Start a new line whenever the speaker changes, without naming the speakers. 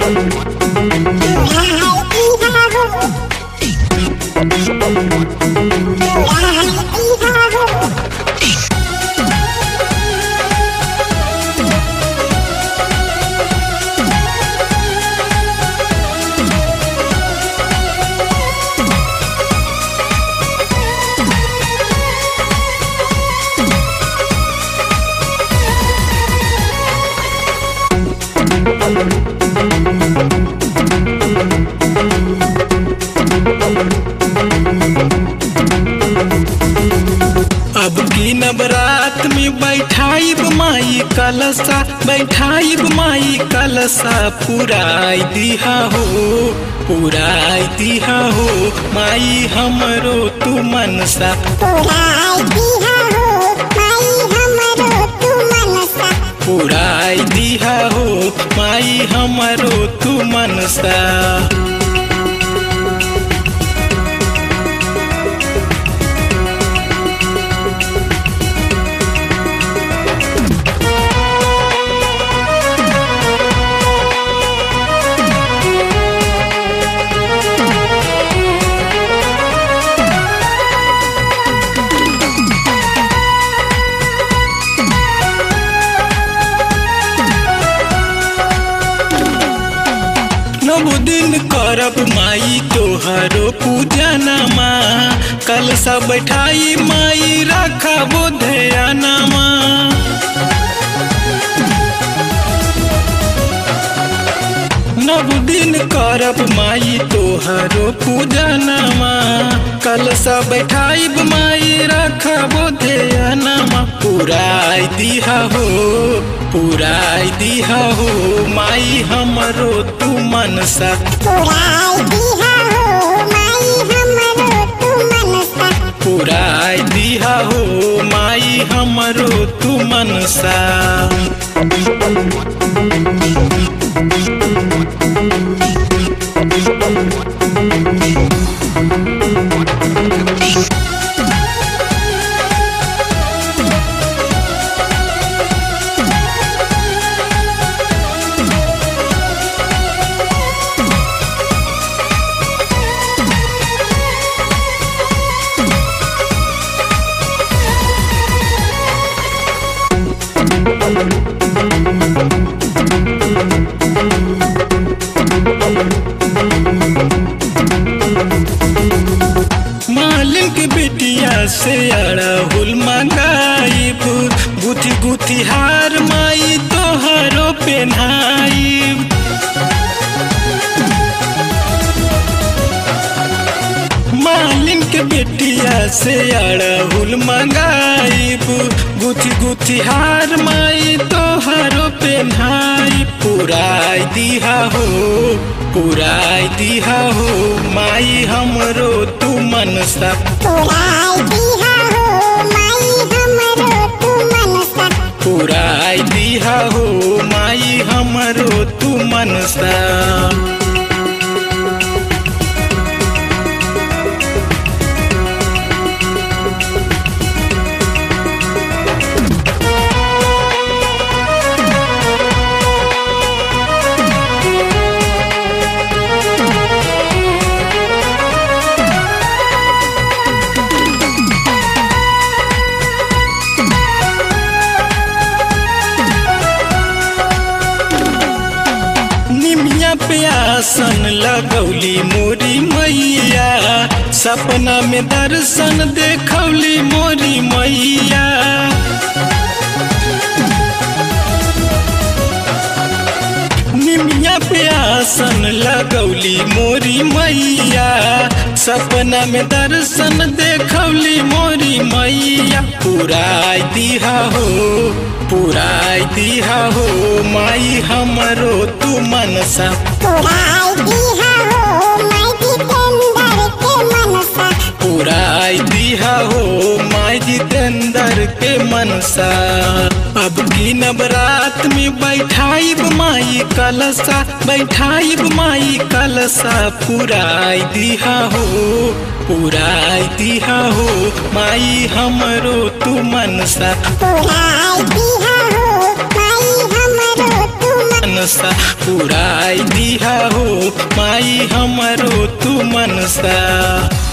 अब की नवरात में बैठाइब माई कलसा, बैठाइब माई कलसा, पुराई दिहा हो, पुराई दिहा हो माई हमरो तू मनसा,
पुराई दिहा हो माई हमरो तू मनसा,
पुराई दिहा हो माई हमरो तू मनसा। नव दिन करब माई तोहरो पूजनमा, कलसा बैठाई माई रखबो ध्यानमा, नव दिन करब माई तोहरो पूजनमा, कलसा बैठाइब माई रखबो ध्यानमा, पुराई दिहा हो, पुराई दिहा हो माई हमरो तू मनसा,
पुराई दिहा हो माई हमरो तू मनसा,
पुराई दिहा हो माई हमरो तू मनसा। मालिन के बेटिया से अड़हुल मंगाइब, गुथी गुथी हार माई तोहरो पेन्हाइब, मालिन के बेटिया से अड़हुल मंगाइब, गुथी गुथी हार माई तोहरो पेन्हाइब, पुराई दिहा हो, पुराई दिहा हो माई हमरो तू मनसा,
पुराई दिहा हो माई हमरो तू मनसा,
पुराई दिहा हो माई हमरो तू मनसा। प्यासन लगौली मोरी मैया, सपना में दर्शन देखौली मोरी मैया, निमिया प्यासन लगौली मोरी मैया, सपना में दर्शन देखौली मोरी मैया, पुराई दिहा हो, पुराई दिहा हो माई हमरो तू मनसा,
पुराई दिहा हो माई जितेंद्र के मनसा,
पुराई दिहा हो माई जितेंद्र के मनसा। अब की नवरात में बैठाइब माई कलसा, बैठाइब माई कलसा, पुराई दिहा हो, पुराई दिहा हो माई हमरो तू मनसा,
पुराई दिहा हो माई हमरो तू मनसा।
मनसा पुराई दिहा हो माई हमरो तू मनसा।